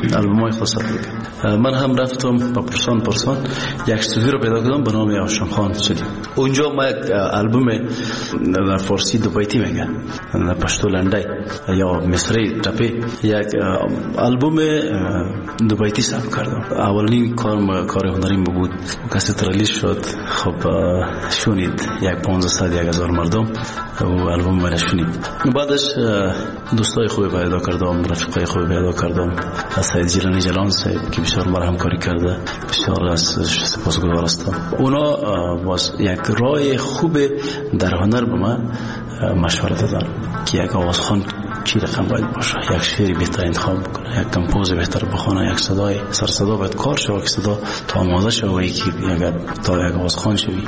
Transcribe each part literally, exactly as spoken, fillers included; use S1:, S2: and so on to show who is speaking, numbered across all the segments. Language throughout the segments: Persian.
S1: آلبومای خود ثبت کرد. من هم رفتم با پرسان پرسان یک استودیو رو پیدا کردم به نام هاشم خان استودیو. اونجا ما یک آلبوم در فارسی دو بیتی میگه، در پشتو لنډی یا مصری رپی، یک آلبوم دو بیتی ثبت کردم. اولین کار کار هنریم بود، کاست ریلیز شد. خب شونید یک پانزده یک هزار مردم و آلبوم من شونید. بعدش دوستای خوبی پیدا کردم، رفیقای خوبی پیدا کردم. سید جیلانی جلان صاحب که بسیار مرا همکاری کرده، بسیار از سپاسگزار هستم. اونا باز یک راه خوب در هنر به من مشوره دادن که یک آوازخوان چی رقم باید باشه، یک شعری بهتر انتخاب بکنه، یک کمپوز بهتر بخونه، یک صدای سر صدا باید کار شود که صدا تا آماده شود که یک تا یک آوازخوان شوی.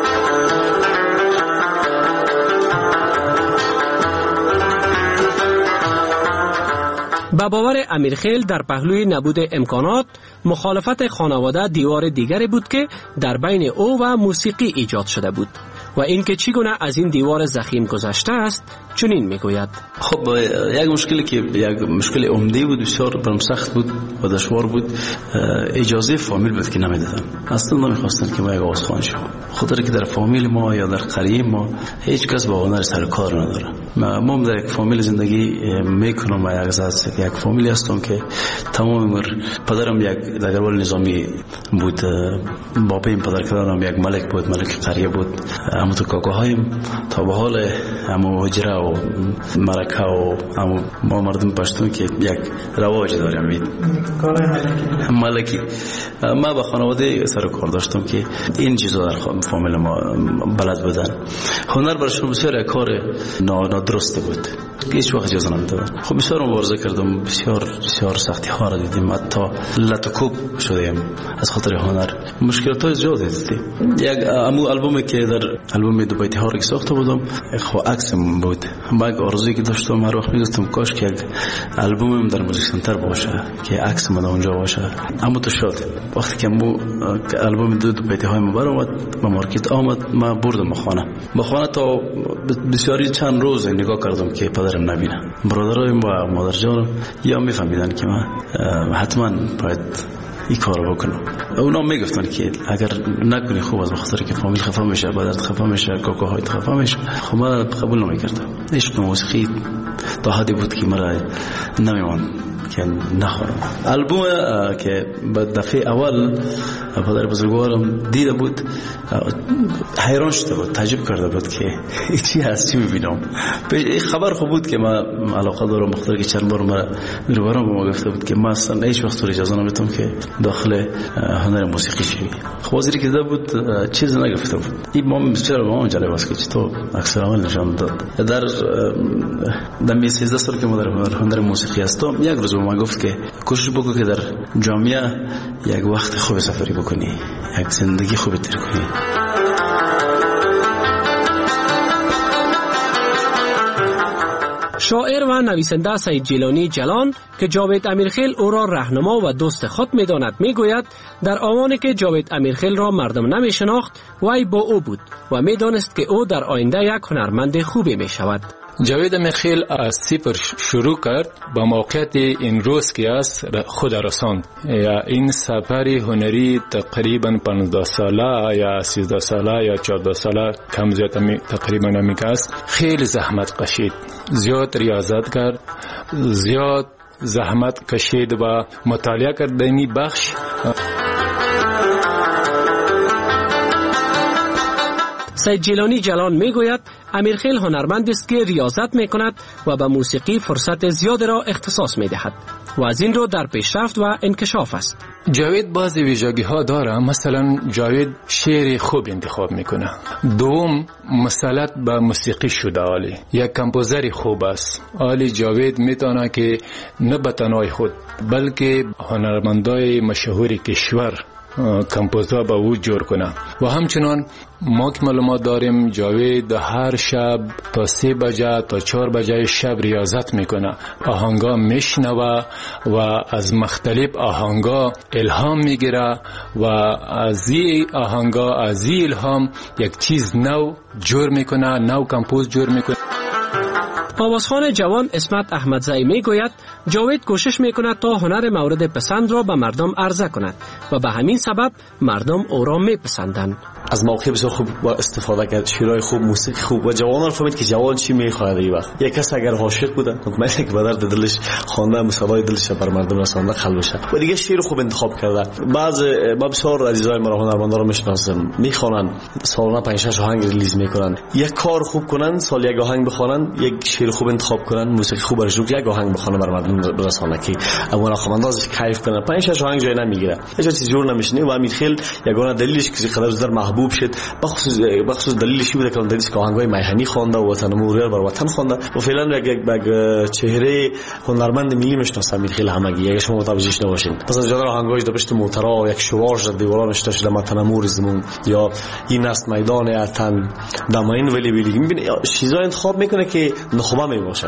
S2: با باور امیرخیل در پهلوی نبود امکانات، مخالفت خانواده دیوار دیگری بود که در بین او و موسیقی ایجاد شده بود و اینکه چگونه از این دیوار ضخیم گذشته است چنین میگوید.
S1: خب یک مشکلی که یک مشکل عمده بود، بسیار برام سخت بود و دشوار بود، اجازه فامیل بود که نمیدادن. اصلا نمیخواستن که ما یک آوازخوان شوم، خاطر که در فامیل ما یا در قریه ما هیچ کس با هنر سر کار نداره. ما در یک فامیل زندگی میکنم و یک ذات یک فامیلی هستم که تمام عمر پدرم یک دگربال نظامی بود، بابایم پدر کدرم یک ملک بود، ملک قریه بود. اما تو کاکاهایم تا به حال اما حجره و مرکه و اما ما مردم پشتون که یک رواج داریم ملکی. ما با خانواده سر کار داشتم که این چیزا در فامیل ما بلد بودن. هنر برشون بسیار کار نادرسته بود، هیچ وقت اجازه نمیدادن. خب بسیار مبارزه کردم، بسیار بسیار سختی ها را دیدیم، حتی لطکوب شدیم از خاطر هنر. مشکلات های زیاد دیدیم. یک امو آلبومی که در آلبوم دو بیتی ها را ساخته بودم، خب عکسم بود. من یک آرزویی که داشتم، هر وقت میگفتم کاش که یک آلبومم در موزیک سنتر باشه که عکس من اونجا باشه. اما تو شد وقتی که مو آلبوم دو دو بیتی های ما برآمد به مارکت آمد، ما بردم خانه. به خانه تا بسیاری چند روز نگاه کردم که پدرم نبینه. برادرای ما و مادر جانم یا میفهمیدن که من حتما باید این کارو بکنم. اونا میگفتن که اگر نکنی خوب از بخاطر که فامیل خفه میشه، پدرت خفه میشه، کاکاهای خفه میشه. خب من قبول نمیکردم. عشق موسیقی تا حدی بود که مرا نمیمان که نخورم. آلبوم که به دفعه اول پدر بزرگوارم دیده بود، حیران شده بود، تعجب کرده بود که چی هست، چی میبینم. این خبر خوب بود که من علاقه دارم، بخاطر که چند بار مرا میروبرم به ما گفته بود که من اصلا هیچ وقت اجازه نمیدم که داخل هنر موسیقی شوی. خب وزیری که دیده بود چیز نگفته بود. این ما بسیار با ما جالب است که چطور عکس العمل نشان داد. در در سیزده سال که ما در هنر موسیقی هستم، یک روز ما گفت که کوشش بکن که در جامعه یک وقت خوب سفری بکنی، یک زندگی خوب تیر کنی.
S2: شاعر و نویسنده سید جیلانی جلان که جاوید امیرخیل او را راهنما و دوست خود می‌داند میگوید در آوانی که جاوید امیرخیل را مردم نمی‌شناخت، وی با او بود و می‌دانست که او در آینده یک هنرمند خوبی می‌شود.
S3: جاوید امیرخیل از صفر شروع کرد، با موقعیت این روز که است خود رساند. یا این سفر هنری تقریبا پانزده ساله یا سیزده ساله یا چهارده ساله کم زیاد تقریبا نمیگه است. خیلی زحمت کشید، زیاد ریاضت کرد، زیاد زحمت کشید و مطالعه کرد در این بخش.
S2: سید جیلانی جلان میگوید امیرخیل هنرمند است که ریاضت میکند و به موسیقی فرصت زیاد را اختصاص میدهد و از این رو در پیشرفت و انکشاف است.
S3: جاوید بعضی ویژگی ها داره. مثلا جاوید شعر خوب انتخاب میکنه. دوم مسلط به موسیقی شده. عالی یک کمپوزر خوب است. عالی جاوید میتونه که نه به تنهای خود بلکه هنرمندای مشهور کشور کمپوزها با او جور کنه. و همچنان ما که معلومات داریم جاوید هر شب تا سه بجه تا چهار بجه شب ریاضت میکنه، آهنگا میشنوه و از مختلف آهنگا الهام میگیره و از این آهنگا از این الهام یک چیز نو جور میکنه، نو کمپوز جور میکنه.
S2: آوازخوان جوان اسمت احمدزئی می گوید جاوید کوشش می کند تا هنر مورد پسند را به مردم عرضه کند و به همین سبب مردم او را می پسندند.
S4: از موقع بسیار خوب با استفاده کرد، شیرای خوب، موسیقی خوب و جوانان فهمید که جوان چی میخواد. این وقت یک کس اگر عاشق بوده مطمئن که به درد دلش خوانده مصابای دلش بر مردم رسانده خل بشه و دیگه شعر خوب انتخاب کرده. بعض ما بسیار عزیزای ما هنرمندا رو میشناسم میخوانن سالانه پنج شش آهنگ ریلیز میکنن، یک کار خوب کنن سال یک آهنگ بخوانن، یک شعر خوب انتخاب کنن، موسیقی خوب برش یک آهنگ بخوانن بر مردم برسانه که اون خوانداز کیف کنن. پنج شش آهنگ جای نمیگیره، هیچ چیز جور نمیشنه و امیرخیل یگانه دلیلش که قدر زر محبوب شد بخصوص بخصوص دلیلش بوده که اون دلیلش که آهنگای میهنی خوانده و وطن موریر بر وطن خوانده و فعلا یک یک چهره هنرمند ملی میشناسه امیرخیل همگی. اگه شما متوجهش نباشین مثلا جدار آهنگاش در پشت موترا یک شوارش در دیوارا نشته شده وطن مورزمون یا این است میدان اتن دماین ولی ولی میبینی چیزا انتخاب میکنه که نخبه میباشه.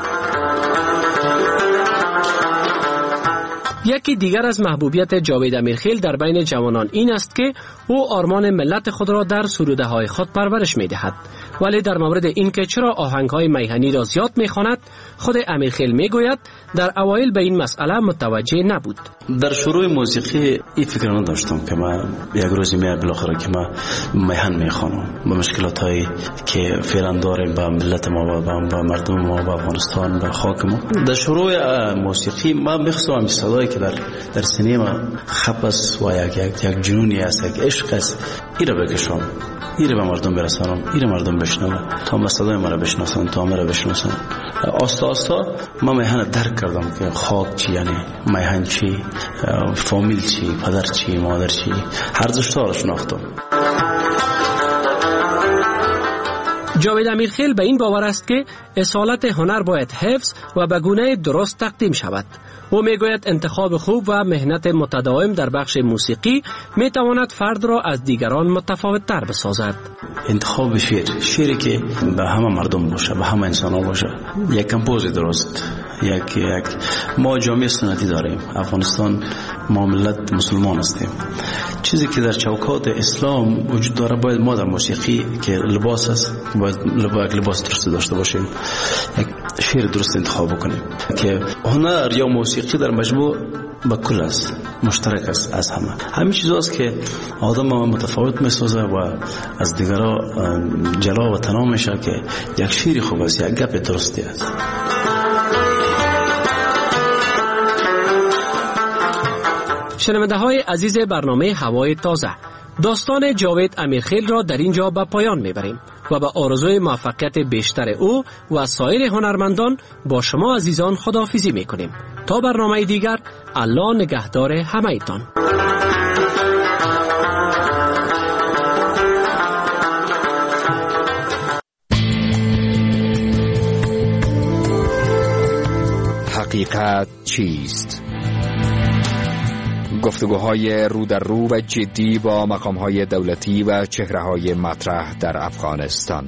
S2: یکی دیگر از محبوبیت جاوید امیرخیل در بین جوانان این است که او آرمان ملت خود را در سروده های خود پرورش می دهد. ولی در مورد اینکه چرا آهنگ های میهنی را زیاد می خواند، خود امیرخیل می گوید در اوایل به این مسئله متوجه نبود.
S1: در شروع موسیقی این فکر نداشتم که ما یک روزی می بالاخره که ما میهن می خوانم با مشکلات هایی که فعلا داریم با ملت ما با مردم ما با افغانستان با خاک ما. در شروع موسیقی ما میخواستم صدایی که در در سینما خپس و یک یک یک جنونی است، یک عشق است، این را بکشم، این را به مردم برسانم، این را مردم بشنوه تا مسئله ما را بشناسن، تا ما را بشناسن. آستا آستا ما میهن درک کردم که خاک چی، یعنی میهن چی، فامیل چی، پدر چی، مادر چی، هر دوشتا را شناختم.
S2: جاوید امیرخیل به این باور است که اصالت هنر باید حفظ و به گونه درست تقدیم شود. او میگوید انتخاب خوب و مهنت متداوم در بخش موسیقی میتواند فرد را از دیگران متفاوت تر بسازد.
S1: انتخاب شعر، شعری که به همه مردم باشه، به همه انسان ها باشه، یک کمپوز درست، یک یک ما جامعه سنتی داریم، افغانستان ما ملت مسلمان هستیم. چیزی که در چوکات اسلام وجود داره باید ما در موسیقی که لباس است باید لباس درست داشته باشیم، یک شعر درست انتخاب بکنیم که هنر یا موسیقی در مجموع با کل است، مشترک است از همه. همین چیزاست که آدم متفاوت میسازه و از دیگران جلا و تنها میشه که یک شعر خوب است، یک گپ درستی است.
S2: شنونده های عزیز برنامه هوای تازه، داستان جاوید امیرخیل را در اینجا به پایان میبریم و به آرزوی موفقیت بیشتر او و سایر هنرمندان با شما عزیزان خداحافظی میکنیم. تا برنامه دیگر، الله نگهدار همه ایتان.
S5: حقیقت چیست؟ گفتگوهای رو در رو و جدی با مقامهای دولتی و چهره‌های مطرح در افغانستان.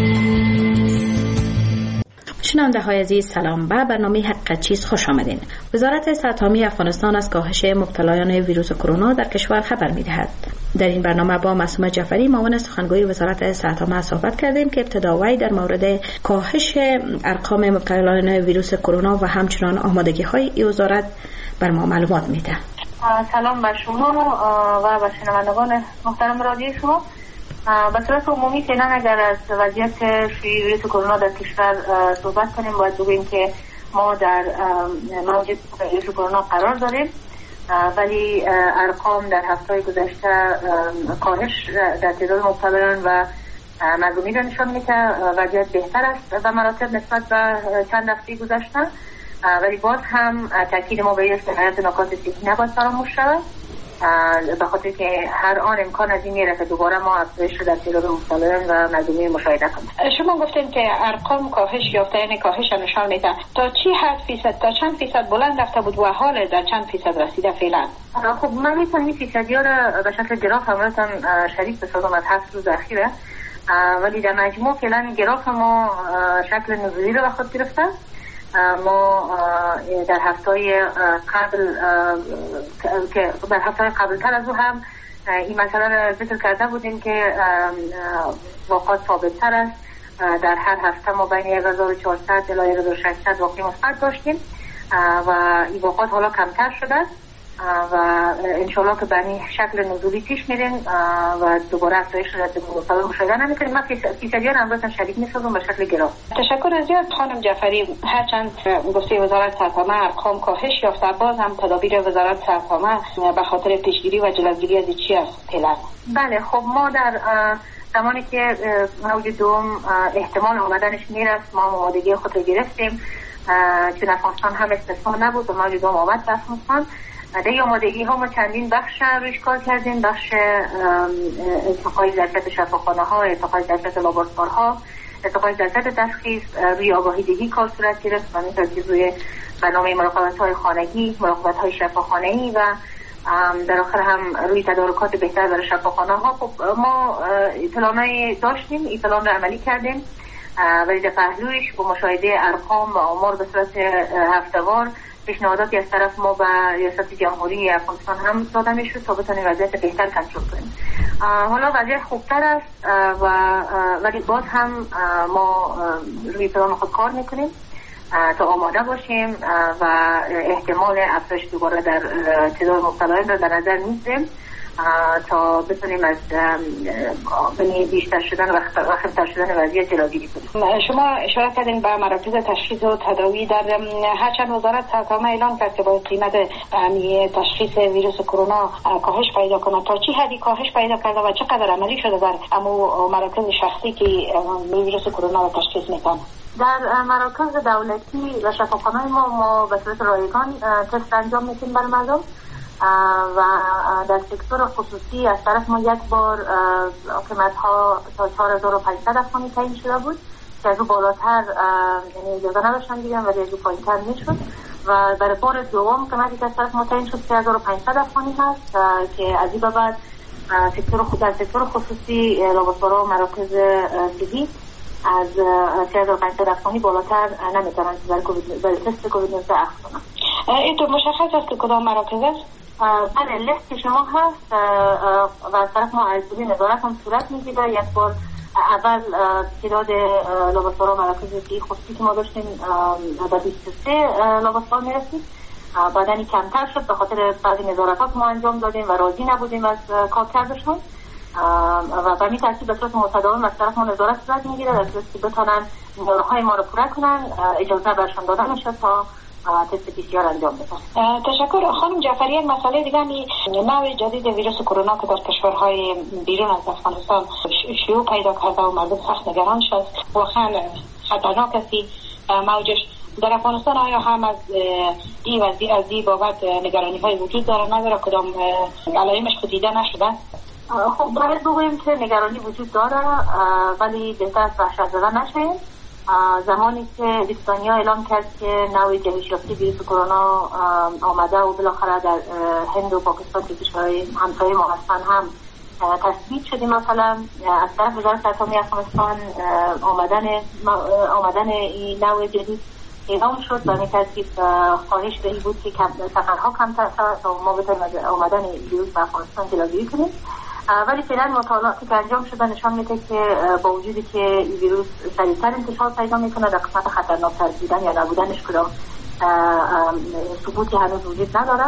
S6: شنونده های عزیز سلام، به برنامه حقیقت چیست خوش آمدین. وزارت صحت عامه افغانستان از کاهش مبتلایان ویروس کرونا در کشور خبر می‌دهد. در این برنامه با معصومه جعفری معاون سخنگوی وزارت صحت عامه صحبت کردیم که ابتدا وی در مورد کاهش ارقام مبتلایان ویروس کرونا و همچنان آمادگی‌های این وزارت بر ما معلومات میده.
S7: سلام بر شما و به شنوندگان محترم رادیو شما. به صورت عمومی فعلا اگر از وضعیت ویروس کرونا در کشور صحبت کنیم باید بگوییم که ما در موج ویروس کرونا قرار داریم، ولی ارقام در هفته گذشته کاهش در تعداد مبتلایان و مردمی را نشان میده که وضعیت بهتر است به مراتب نسبت به چند هفته گذشته، ولی باز هم تاکید ما به این است که حیات نکات صحی نباید فراموش شود، به خاطر که هر آن امکان از این میره که دوباره ما افزایش در تعداد مبتلایان و مردمی مشاهده کنیم. شما گفتین که ارقام کاهش یافته، یعنی کاهش نشان میده. تا چی حد فیصد، تا چند فیصد بلند رفته بود و حال در چند فیصد رسیده فعلا؟ خب من میتونم این فیصدی ها را به شکل گراف همراهتان شریک بسازم از هفت روز اخیره، ولی در مجموع فعلا گراف ما شکل نزولی را به خود گرفته. ما در هفته‌های قبل که در هفته‌های قبل تر از او هم این مسئله را ذکر کرده بودیم که واقعات ثابت تر است در هر هفته ما بین یک هزار و چهارصد الی یک هزار و ششصد واقعی مثبت داشتیم و این واقعات حالا کمتر شده و انشالله که به این شکل نزولی پیش میرین و دوباره افزایش رو مشاهده نمیکنیم. من فیصدیان امروز هم شدید میسازم به شکل گرا.
S8: تشکر از زیاد خانم جعفری. هرچند گفته وزارت صحت‌عامه ارقام کاهش یافته، باز هم تدابیر وزارت صحت‌عامه به خاطر پیشگیری و جلوگیری از چی است فعلا؟
S7: بله، خب ما در زمانی که موج دوم احتمال آمدنش میرفت ما آمادگی خود رو گرفتیم، چون افغانستان هم استثنا نبود و موج دوم آمد به افغانستان. در آمادگی ها ما چندین بخش روش کار کردیم، بخش ارتقای ظرفیت شفاخانه ها، ارتقای ظرفیت لابراتوارها، ارتقای ظرفیت تشخیص، روی آگاهی دهی کار صورت گرفت و مثل روی برنامه مراقبت های خانگی، مراقبت های شفاخانه‌ای و در آخر هم روی تدارکات بهتر برای شفاخانه ها. خب ما پلانای داشتیم، این پلان رو عملی کردیم ولی در پهلویش با مشاهده ارقام و آمار به صورت هفته‌وار پیشنهاداتی از طرف ما به ریاست جمهوری افغانستان هم داده میشد تا بتونیم وضعیت بهتر کنترل کنیم. حالا وضعیت خوبتر است و ولی باز هم ما روی پلان خود کار میکنیم تا آماده باشیم و احتمال افزایش دوباره در تعداد مبتلایان را در نظر میگیریم تا بتونیم از بیشتر شدن و خطر شدن وضعیت جلوگیری کنیم.
S8: شما اشاره کردین به مراکز تشخیص و تداوی. در هرچند وزارت صحت‌عامه اعلان کرد که با قیمت تشخیص ویروس کرونا کاهش پیدا کنه، تا چه حدی کاهش پیدا کرده و چقدر عملی شده در امو مراکز شخصی که ویروس کرونا را تشخیص میکنه؟
S7: در مراکز دولتی و شفاخانه‌های ما ما به صورت رایگان تست انجام میدیم برای مردم و در سکتور خصوصی از طرف ما یک بار قیمت ها تا چهار هزار و پانصد افغانی تعیین شده بود که از او بالاتر یعنی اجازه نداشتن دیگه ولی از او پایین‌تر میشد و برای بار دوم قیمتی که از طرف ما تعیین شد سه هزار و پانصد افغانی هست که از این به بعد سکتور خود در سکتور خصوصی لابراتوارها و مراکز طبی از سه هزار و پانصد افغانی بالاتر نمیتونن برای تست کووید نوزده اخذ کنن.
S8: این تو مشخص است که کدام مراکز است؟
S7: بله، لیست شما هست و از طرف ما از دوی نظارت هم صورت میگیره. یک بار اول تعداد لابراتوارها و مراکز طبی خصوصی که ما داشتیم به بیست و سه لابراتوار میرسید، بعدا این کمتر شد به خاطر بعضی نظارتات ما انجام دادیم و راضی نبودیم از کار کردشون و به این ترتیب به صورت متداوم از طرف ما نظارت صورت میگیره در صورتی که بتونن نیازهای ما رو پوره کنن اجازه برشان داده میشه تا تست پی سی آر انجام بدن.
S8: تشکر. خانم جعفری، یک مسئله دیگه می نوع جدید ویروس کرونا که در کشورهای بیرون از افغانستان شیوع پیدا کرده و مردم سخت نگران شد، واقعا خطرناک است موجش در افغانستان. آیا هم از این وضعیت از این بابت نگرانی های وجود داره؟ نداره؟ کدام علائمش خود دیده نشده؟
S7: خب باید بگوییم که نگرانی وجود داره ولی بهتر از وحشت زده نشیم. زمانی که بریتانیا اعلام کرد که نوع جهش یافته ویروس کرونا آمده و بالاخره در هند و پاکستان که کشورهای همسایه ما هستن هم تثبیت شدیم، مثلا از طرف وزارت صحت‌عامه افغانستان آمدن آمدن این نوع جدید اعلام شد و به ترتیب خواهش به این بود که سفرها کمتر شود تا ما بتونیم از آمدن ویروس به افغانستان جلوگیری کنیم. ولی فعلا مطالعاتی که انجام شده نشان میده که با وجودی که این ویروس سریعتر انتشار پیدا میکنه در قسمت خطرناکتر بودن یا نبودنش کدام ثبوتی هنوز وجود ندارد.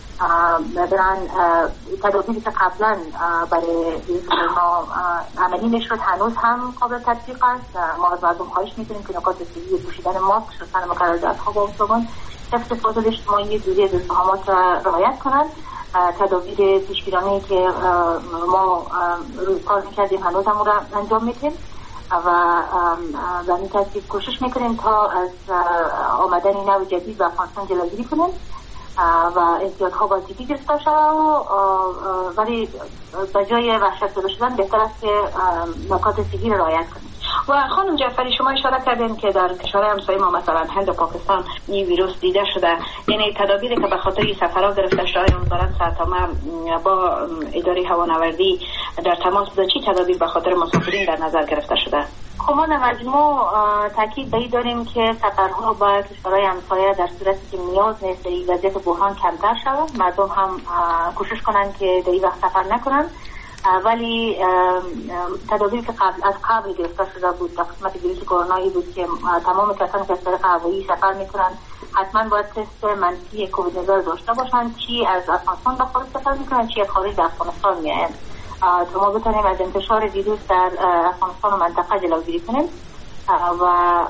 S7: برن تدابیری که قبلا برای ویروس کرونا عملی نشد هنوز هم قابل تطبیق است. ما از مردم خواهش میکنیم که نکات احتیاطی پوشیدن ماسک، شستن مکررات‌ها با صابون، حفظ فاصله اجتماعی، دوری از ازدحامات را رعایت کنند. تدابیر پیشگیرانه‌ای که ما روی کار میکردیم هنوز هم را انجام میدیم و به این ترتیب کوشش میکنیم تا از آمدن نوع جدید به افغانستان جلوگیری کنیم و احتیاط‌ها بازدیدی گرفته شود ولی به جای وحشت زده شدن بهتر است که نکات صحی را رعایت کنیم.
S8: و خانم جعفری، شما اشاره کردین که در کشورهای همسایه ما مثلا هند و پاکستان این ویروس دیده شده، یعنی تدابیری که به خاطر این سفرها گرفته شده وزارت صحت‌عامه با اداره هوانوردی در تماس بوده، چی تدابیر به خاطر مسافرین در نظر گرفته شده؟
S7: خب ما مجموع تاکید به این داریم که سفرها با کشورهای همسایه در صورتی که نیاز نیست این وضعیت بحران کمتر شود، مردم هم کوشش کنند که در این وقت سفر نکنند ولی تدابیر که قبل از قبل گرفته شده بود در قسمت ویروس کرونایی بود که تمام کسانی که از طریق هوایی سفر میکنن حتما باید تست منفی کووید نوزده داشته باشند، چی از افغانستان به خارج سفر میکنن چی از خارج در افغانستان میایند تا ما بتونیم از انتشار ویروس در افغانستان و منطقه جلوگیری کنیم و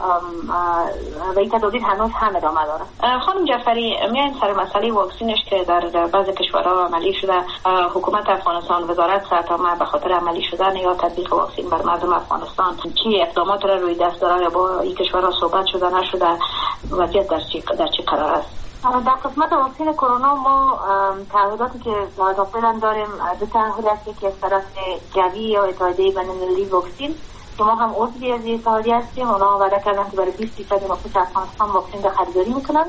S7: و این تدابیر هنوز هم ادامه داره.
S8: خانم جعفری، میایم سر مسئله واکسینش که در بعضی کشورها عملی شده. حکومت افغانستان، وزارت صحت عامه به خاطر عملی شدن یا تطبیق واکسین بر مردم افغانستان چی اقدامات را روی دست داره یا با این کشورها صحبت شده نشده؟ وضعیت در چی در چی قرار است؟
S7: در قسمت واکسین کرونا ما تعهداتی که تا فعلا داریم دو تعهد است، یکی از طرف جوی یا اتحادیه بین‌المللی واکسین که ما هم عضوی از این اتحادیه هستیم. اونا وعده کردن که برای بیست درصد نفوس افغانستان واکسین خریداری میکنن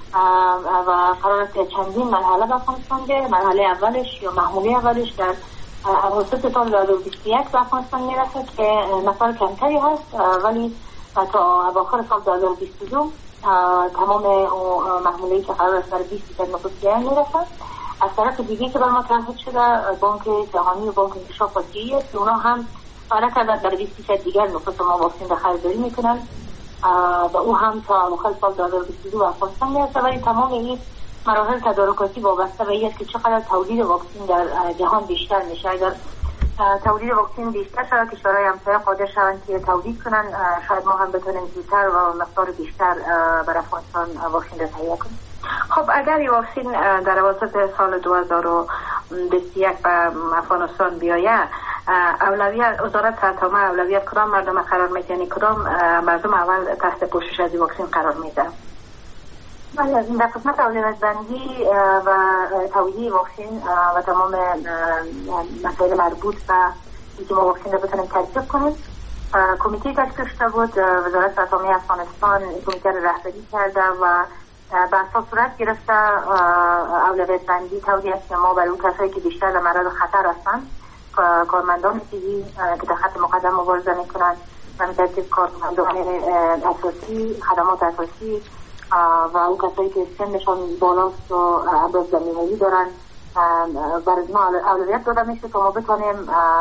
S7: و قرار است چندین مرحله به افغانستان بیاد. مرحله اولش یا محموله اولش در اواسط سال دو هزار و بیست و یک به افغانستان میرسه که مقدار کمتری هست، ولی تا اواخر سال دو هزار و بیست و دو تمام محموله‌ای که قرار است برای بیست درصد نفوس بیاد میرسه. از طرف دیگه که بر ما تعهد شده بانک جهانی و بانک انکشاف آسیایی است، اونا هم وعده کردن برای بیست درصد دیگر نفوس ما واکسین را خریداری میکنن و او هم تا اواخر سال دو هزار و بیست و دو به افغانستان میرسه. ولی تمام این مراحل تدارکاتی وابسته به این است که چقدر تولید واکسین در جهان بیشتر میشه. اگر تولید واکسین بیشتر شود کشورهای همسایه قادر شوند که تولید کنن، شاید ما هم بتونیم زودتر و مقدار بیشتر برای افغانستان واکسین را تهیه کنیم.
S8: خب اگر این واکسین در اواسط سال دو هزار و بیست و یک به افغانستان بیاید، اولویت وزارت صحت عامه اولویت کدام مردم قرار میده؟ یعنی کدام مردم اول تحت پوشش از این واکسین قرار میده؟
S7: بله، از این در قسمت اولویت بندی و توزیع واکسین و تمام مسائل مربوط به اینکه ما واکسین رو بتونیم ترتیب کنیم کمیته تشکیل شده بود. وزارت صحت عامه افغانستان کمیته رو رهبری کرده و به اساس صورت گرفته اولویت بندی توزیع است که ما برای اون کسایی که بیشتر در معرض خطر هستند، کارمندان تیوی که در خط مقدم مبارزه میکنن و به ترتیب کارمندان اساسی، خدمات اساسی و اون کسایی که سنشان بالاست و امراض زمینه‌ای دارن برای ما اولویت داده میشه تا ما بتونیم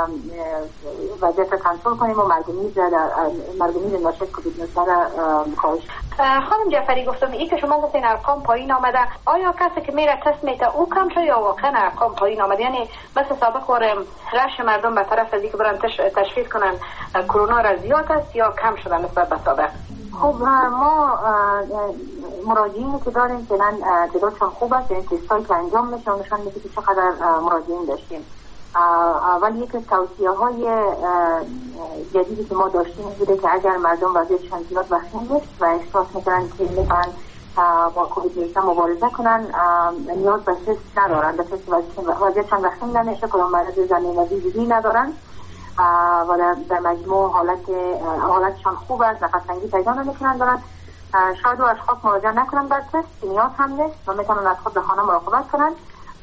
S7: وضعیت کنترل کنیم و مرگومیز مرگومیز ناشی از کووید نوزده را کاهش.
S8: خانم جعفری، گفتم این که شما گفتین ارقام پایین آمده، آیا کسی که میره تست میده او کم شده یا واقعا ارقام پایین آمده؟ یعنی مثل سابق بار رش مردم به طرف از اینکه برن تشخیص کنن کرونا را زیاد است یا کم شده نسبت به سابق؟
S7: خب ما مراجعینی که داریم فعلا تعدادشون خوب است، یعنی تستایی که انجام میشه نشان میده که چقدر مراجعین داشتیم. ولی یک از توصیه‌های جدیدی که ما داشتیم بوده که اگر مردم وضعیتشان زیاد وخیم نیست و احساس میکنن که میخوان با کووید نوزده مبارزه کنن، نیاز به تست ندارن، به تست وضعیتشان وخیم نمیشه، کدام مرض زمینه‌ای دیگری ندارن و در مجموع حالت حالتشان خوب است، نفس‌تنگی پیدا نمیکنن دارن. شاید و اشخاص مراجعه نکنن بر تست، نیاز هم نیست و میتونن از خود به خانه مراقبت کنن،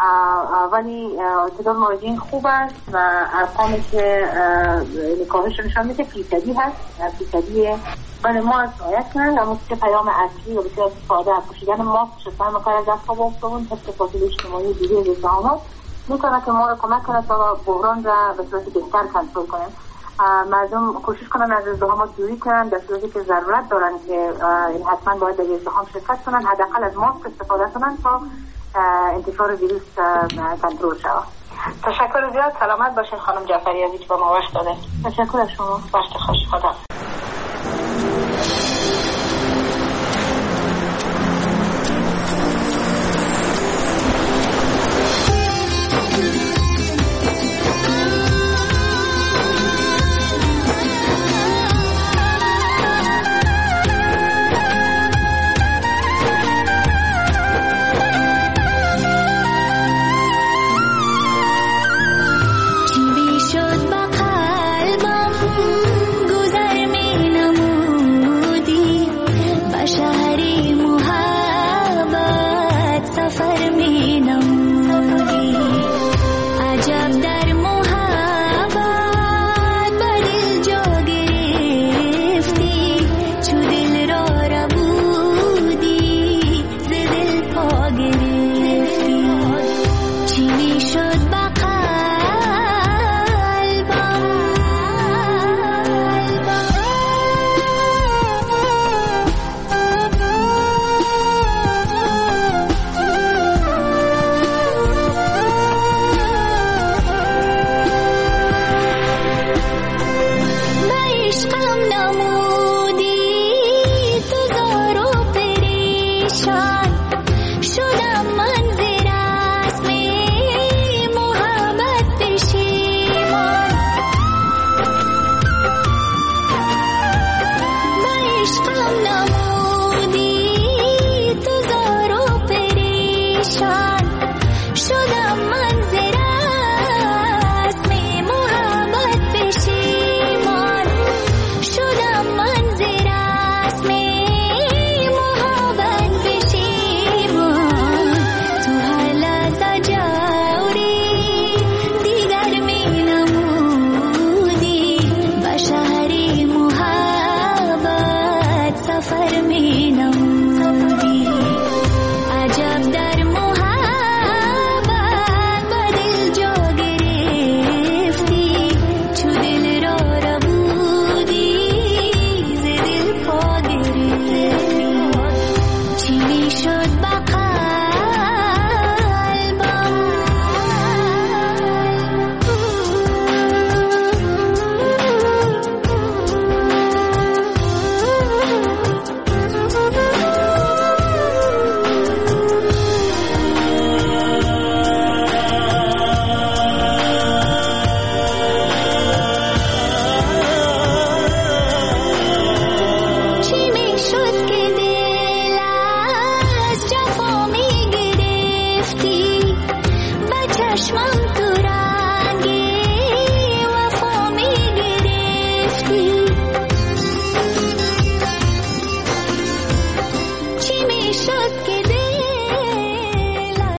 S7: ولی تعداد مراجعین خوب است و ارقامی که کاهش نشان میده فیصدی هست، فیصدی ولی ما از رعایت کنن. اما که پیام اصلی و بسیار ساده پوشیدن ماسک، شستن مکر از دست‌ها و صابون، حفظ فاصله اجتماعی دیگه از ازدحامات میتونه که ما را کمک کنه تا بحران را به صورت بهتر کنترل کنیم. مردم کوشش کنن از ازدحامات دوری کنن، در صورتی که ضرورت دارن که حتما باید در ازدحام شرکت کنن، حداقل از ماسک استفاده کنن تا انتشار ویروس کنترل شود.
S8: تشکر زیاد، سلامت باشین خانم جعفری از اینکه با ما وقت دادین.
S7: تشکر از شما.
S8: وقت خوش. خدا.